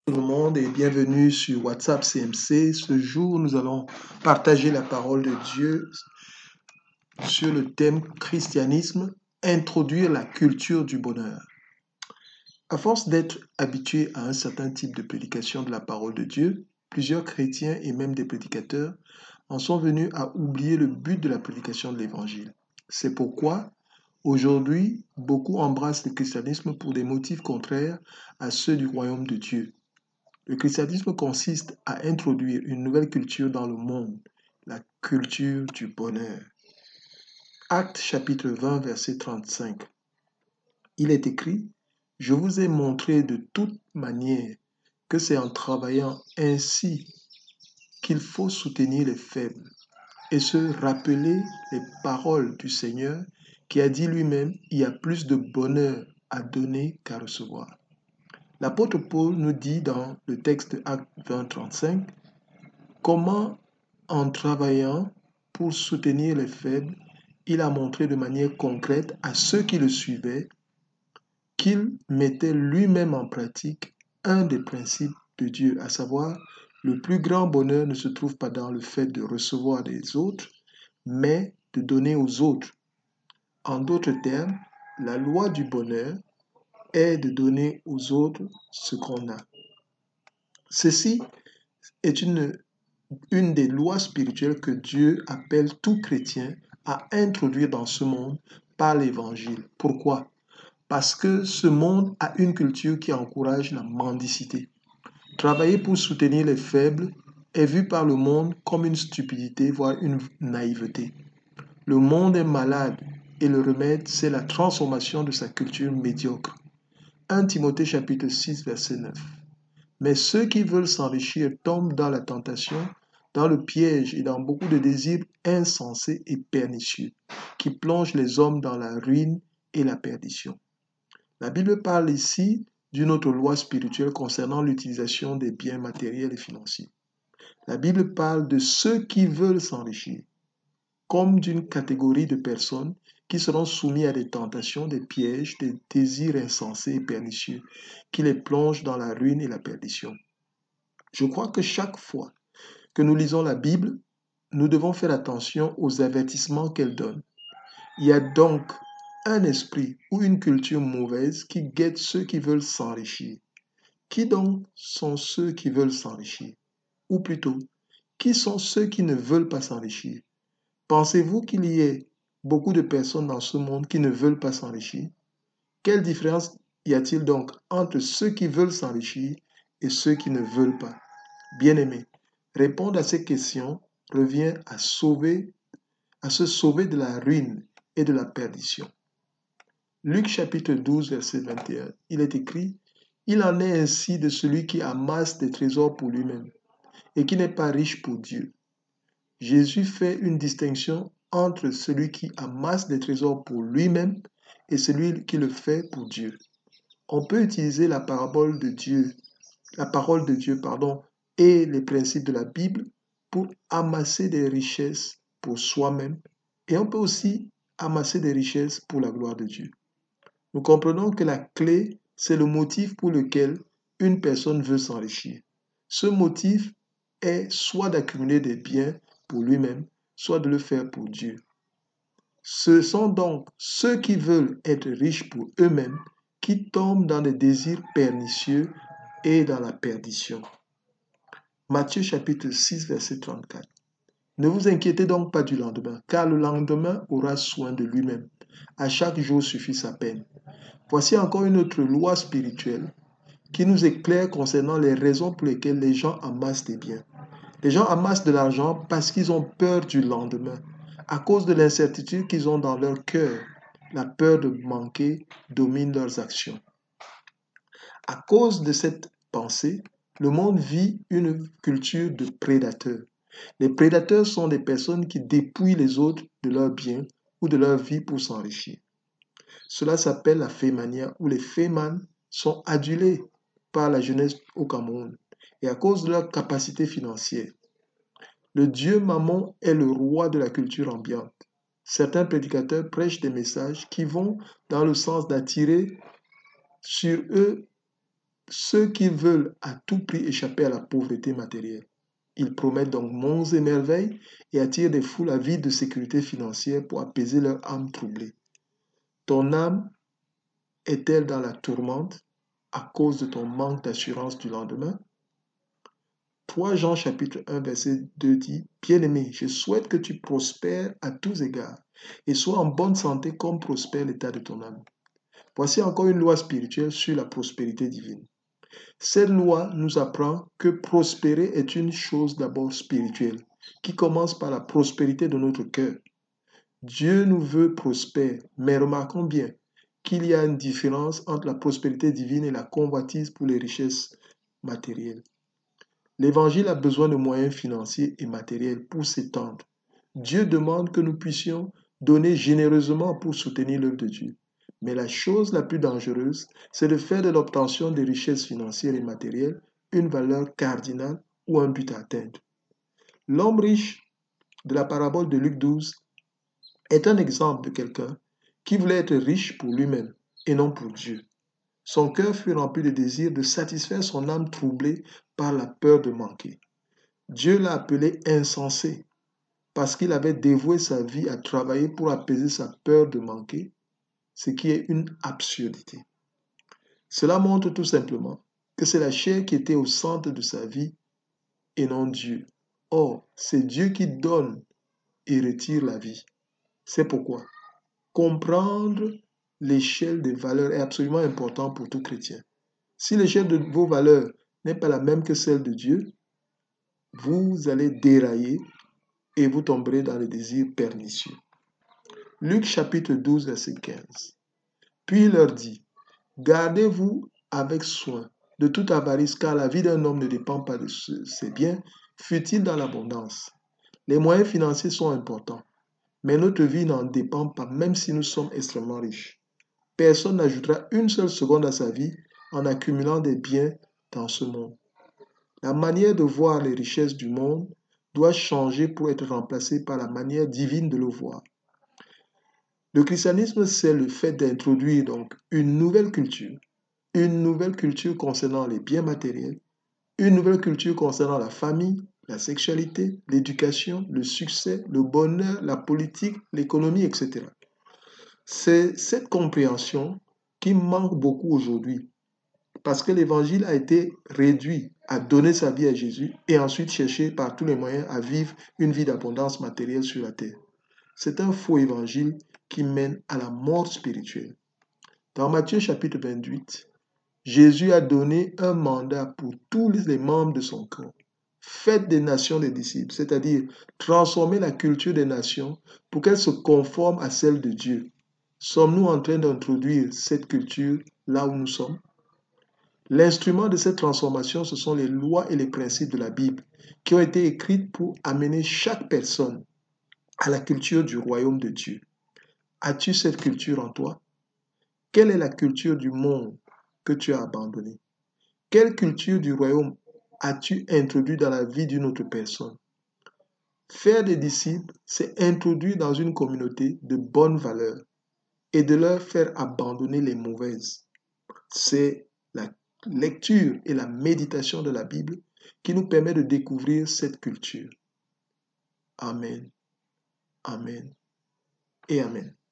Tout le monde et bienvenue sur WhatsApp CMC. Ce jour, nous allons partager la parole de Dieu sur le thème christianisme, introduire la culture du bonheur. À force d'être habitué à un certain type de prédication de la parole de Dieu, plusieurs chrétiens et même des prédicateurs en sont venus à oublier le but de la prédication de l'évangile. C'est pourquoi aujourd'hui, beaucoup embrassent le christianisme pour des motifs contraires à ceux du royaume de Dieu. Le christianisme consiste à introduire une nouvelle culture dans le monde, la culture du bonheur. Actes chapitre 20, verset 35. Il est écrit, je vous ai montré de toute manière que c'est en travaillant ainsi qu'il faut soutenir les faibles et se rappeler les paroles du Seigneur qui a dit lui-même, il y a plus de bonheur à donner qu'à recevoir. L'apôtre Paul nous dit dans le texte Acte 20, 35, comment, en travaillant pour soutenir les faibles, il a montré de manière concrète à ceux qui le suivaient qu'il mettait lui-même en pratique un des principes de Dieu, à savoir le plus grand bonheur ne se trouve pas dans le fait de recevoir des autres, mais de donner aux autres. En d'autres termes, la loi du bonheur est de donner aux autres ce qu'on a. Ceci est une des lois spirituelles que Dieu appelle tout chrétien à introduire dans ce monde par l'évangile. Pourquoi? Parce que ce monde a une culture qui encourage la mendicité. Travailler pour soutenir les faibles est vu par le monde comme une stupidité, voire une naïveté. Le monde est malade et le remède, c'est la transformation de sa culture médiocre. 1 Timothée chapitre 6, verset 9. Mais ceux qui veulent s'enrichir tombent dans la tentation, dans le piège et dans beaucoup de désirs insensés et pernicieux qui plongent les hommes dans la ruine et la perdition. La Bible parle ici d'une autre loi spirituelle concernant l'utilisation des biens matériels et financiers. La Bible parle de ceux qui veulent s'enrichir, comme d'une catégorie de personnes qui seront soumises à des tentations, des pièges, des désirs insensés et pernicieux qui les plongent dans la ruine et la perdition. Je crois que chaque fois que nous lisons la Bible, nous devons faire attention aux avertissements qu'elle donne. Il y a donc un esprit ou une culture mauvaise qui guette ceux qui veulent s'enrichir. Qui donc sont ceux qui veulent s'enrichir? Ou plutôt, qui sont ceux qui ne veulent pas s'enrichir? Pensez-vous qu'il y ait beaucoup de personnes dans ce monde qui ne veulent pas s'enrichir? Quelle différence y a-t-il donc entre ceux qui veulent s'enrichir et ceux qui ne veulent pas? Bien-aimés, répondre à ces questions revient à se sauver de la ruine et de la perdition. Luc chapitre 12, verset 21, il est écrit, il en est ainsi de celui qui amasse des trésors pour lui-même et qui n'est pas riche pour Dieu. Jésus fait une distinction entre celui qui amasse des trésors pour lui-même et celui qui le fait pour Dieu. On peut utiliser la parole de Dieu, et les principes de la Bible pour amasser des richesses pour soi-même et on peut aussi amasser des richesses pour la gloire de Dieu. Nous comprenons que la clé, c'est le motif pour lequel une personne veut s'enrichir. Ce motif est soit d'accumuler des biens pour lui-même, soit de le faire pour Dieu. Ce sont donc ceux qui veulent être riches pour eux-mêmes qui tombent dans des désirs pernicieux et dans la perdition. Matthieu chapitre 6, verset 34. Ne vous inquiétez donc pas du lendemain, car le lendemain aura soin de lui-même. À chaque jour suffit sa peine. Voici encore une autre loi spirituelle qui nous éclaire concernant les raisons pour lesquelles les gens amassent des biens. Les gens amassent de l'argent parce qu'ils ont peur du lendemain, à cause de l'incertitude qu'ils ont dans leur cœur. La peur de manquer domine leurs actions. À cause de cette pensée, le monde vit une culture de prédateurs. Les prédateurs sont des personnes qui dépouillent les autres de leurs biens ou de leur vie pour s'enrichir. Cela s'appelle la fémania, où les fémanes sont adulées par la jeunesse au Cameroun et à cause de leur capacité financière. Le dieu Mammon est le roi de la culture ambiante. Certains prédicateurs prêchent des messages qui vont dans le sens d'attirer sur eux ceux qui veulent à tout prix échapper à la pauvreté matérielle. Ils promettent donc monts et merveilles et attirent des foules avides de sécurité financière pour apaiser leur âme troublée. Ton âme est-elle dans la tourmente à cause de ton manque d'assurance du lendemain? 3 Jean chapitre 1 verset 2 dit, Bien-aimé, je souhaite que tu prospères à tous égards et sois en bonne santé comme prospère l'état de ton âme. Voici encore une loi spirituelle sur la prospérité divine. Cette loi nous apprend que prospérer est une chose d'abord spirituelle, qui commence par la prospérité de notre cœur. Dieu nous veut prospères, mais remarquons bien qu'il y a une différence entre la prospérité divine et la convoitise pour les richesses matérielles. L'Évangile a besoin de moyens financiers et matériels pour s'étendre. Dieu demande que nous puissions donner généreusement pour soutenir l'œuvre de Dieu. Mais la chose la plus dangereuse, c'est de faire de l'obtention des richesses financières et matérielles une valeur cardinale ou un but à atteindre. L'homme riche de la parabole de Luc 12 est un exemple de quelqu'un qui voulait être riche pour lui-même et non pour Dieu. Son cœur fut rempli de désir de satisfaire son âme troublée par la peur de manquer. Dieu l'a appelé insensé parce qu'il avait dévoué sa vie à travailler pour apaiser sa peur de manquer, ce qui est une absurdité. Cela montre tout simplement que c'est la chair qui était au centre de sa vie et non Dieu. Or, c'est Dieu qui donne et retire la vie. C'est pourquoi comprendre l'échelle des valeurs est absolument important pour tout chrétien. Si l'échelle de vos valeurs n'est pas la même que celle de Dieu, vous allez dérailler et vous tomberez dans les désirs pernicieux. Luc chapitre 12, verset 15. Puis il leur dit, gardez-vous avec soin de toute avarice, car la vie d'un homme ne dépend pas de ses biens, fût-il dans l'abondance. Les moyens financiers sont importants, mais notre vie n'en dépend pas, même si nous sommes extrêmement riches. Personne n'ajoutera une seule seconde à sa vie en accumulant des biens dans ce monde. La manière de voir les richesses du monde doit changer pour être remplacée par la manière divine de le voir. Le christianisme, c'est le fait d'introduire donc une nouvelle culture concernant les biens matériels, une nouvelle culture concernant la famille, la sexualité, l'éducation, le succès, le bonheur, la politique, l'économie, etc. C'est cette compréhension qui manque beaucoup aujourd'hui parce que l'évangile a été réduit à donner sa vie à Jésus et ensuite chercher par tous les moyens à vivre une vie d'abondance matérielle sur la terre. C'est un faux évangile qui mène à la mort spirituelle. Dans Matthieu chapitre 28, Jésus a donné un mandat pour tous les membres de son corps. Faites des nations des disciples, c'est-à-dire transformer la culture des nations pour qu'elle se conforme à celle de Dieu. Sommes-nous en train d'introduire cette culture là où nous sommes? L'instrument de cette transformation, ce sont les lois et les principes de la Bible qui ont été écrites pour amener chaque personne à la culture du royaume de Dieu. As-tu cette culture en toi? Quelle est la culture du monde que tu as abandonnée? Quelle culture du royaume as-tu introduit dans la vie d'une autre personne? Faire des disciples, c'est introduire dans une communauté de bonnes valeurs et de leur faire abandonner les mauvaises. C'est la lecture et la méditation de la Bible qui nous permet de découvrir cette culture. Amen. Amen et Amen.